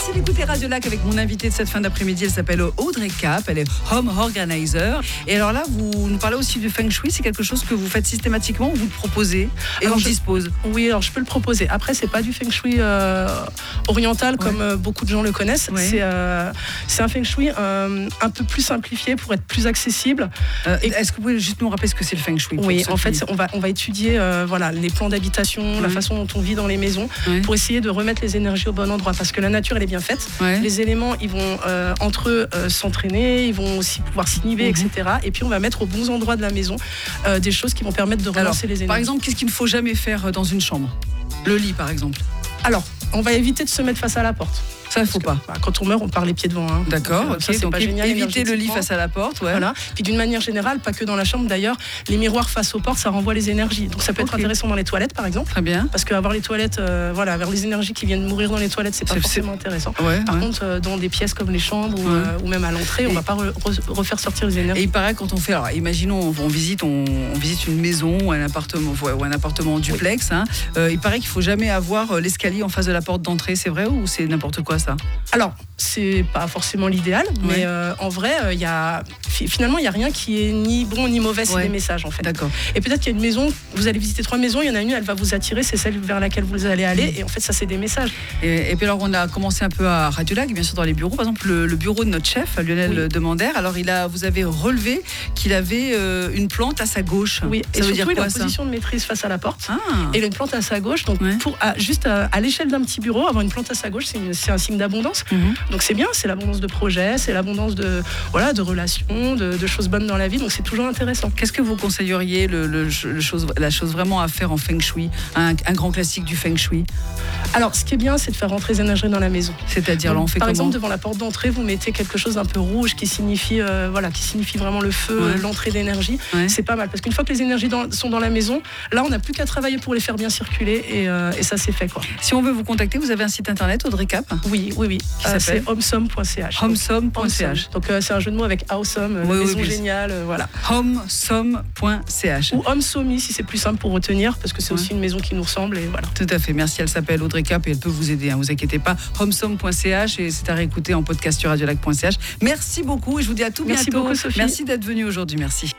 Merci d'écouter Radio Lac avec mon invité de cette fin d'après-midi. Elle s'appelle Audrey Cap, elle est Home Organizer. Et alors là, vous nous parlez aussi du Feng Shui. C'est quelque chose que vous faites systématiquement ou vous le proposez et on dispose? Oui, alors je peux le proposer. Après, c'est pas du Feng Shui oriental comme beaucoup de gens le connaissent. Ouais. C'est un Feng Shui un peu plus simplifié pour être plus accessible. Est-ce que vous pouvez juste nous rappeler ce que c'est le Feng Shui? Oui, en fait, on va étudier les plans d'habitation, la façon dont on vit dans les maisons, pour essayer de remettre les énergies au bon endroit. Parce que la nature, elle est bien faite. Les éléments, ils vont entre eux s'entraîner, ils vont aussi pouvoir s'inhiber, etc. Et puis, on va mettre aux bons endroits de la maison des choses qui vont permettre de relancer les énergies. Par exemple, qu'est-ce qu'il ne faut jamais faire dans une chambre? Le lit, par exemple. Alors, on va éviter de se mettre face à la porte. Ça, il ne faut pas. Quand on meurt, on part les pieds devant. Hein. D'accord, donc, ça, c'est donc pas génial. Éviter le lit face à la porte. Ouais. Voilà. Puis d'une manière générale, pas que dans la chambre d'ailleurs, les miroirs face aux portes, ça renvoie les énergies. Donc ça peut être intéressant dans les toilettes, par exemple. Très bien. Parce qu'avoir les toilettes, avoir les énergies qui viennent mourir dans les toilettes, c'est pas forcément intéressant. Par contre, dans des pièces comme les chambres ou même à l'entrée, on va pas refaire sortir les énergies. Et il paraît quand on fait, alors imaginons, on visite une maison ou un appartement en duplex. Hein, il paraît qu'il faut jamais avoir l'escalier en face de la porte d'entrée. C'est vrai ou c'est n'importe quoi ça? Alors, c'est pas forcément l'idéal, mais en vrai, finalement, il n'y a rien qui est ni bon ni mauvais, c'est des messages en fait. D'accord. Et peut-être qu'il y a une maison, vous allez visiter 3 maisons, il y en a une, elle va vous attirer, c'est celle vers laquelle vous allez aller, et en fait, ça, c'est des messages. Et puis alors, on a commencé un peu à Radio Lac, bien sûr, dans les bureaux. Par exemple, le bureau de notre chef, Lionel Demandère, alors vous avez relevé qu'il avait une plante à sa gauche. Oui, ça veut dire quoi, il a une position de maîtrise face à la porte, et il a une plante à sa gauche, donc juste à l'échelle d'un petit bureau, avoir une plante à sa gauche, c'est un signe d'abondance. Donc c'est bien, c'est l'abondance de projets, c'est l'abondance de relations, de choses bonnes dans la vie, donc c'est toujours intéressant. Qu'est-ce que vous conseilleriez la chose vraiment à faire en Feng Shui, un grand classique du Feng Shui? Alors ce qui est bien, c'est de faire rentrer les énergies dans la maison. C'est-à-dire, là on fait par comment? exemple, devant la porte d'entrée, vous mettez quelque chose d'un peu rouge qui signifie vraiment le feu, l'entrée d'énergie. C'est pas mal, parce qu'une fois que les énergies sont dans la maison, là on n'a plus qu'à travailler pour les faire bien circuler, et ça c'est fait quoi. Si on veut vous contacter, vous avez un site internet, Audrey Cap? Oui. C'est homesom.ch. Homesom.ch. Donc c'est un jeu de mots avec awesome, maison géniale, voilà. Homesom.ch. Ou Homesomi si c'est plus simple pour retenir, parce que c'est aussi une maison qui nous ressemble, et voilà. Tout à fait, merci. Elle s'appelle Audrey Cap et elle peut vous aider, vous inquiétez pas. Homesom.ch, et c'est à réécouter en podcast sur radiolac.ch. Merci beaucoup et je vous dis à tout bientôt. Merci beaucoup, Sophie. Merci d'être venue aujourd'hui, merci.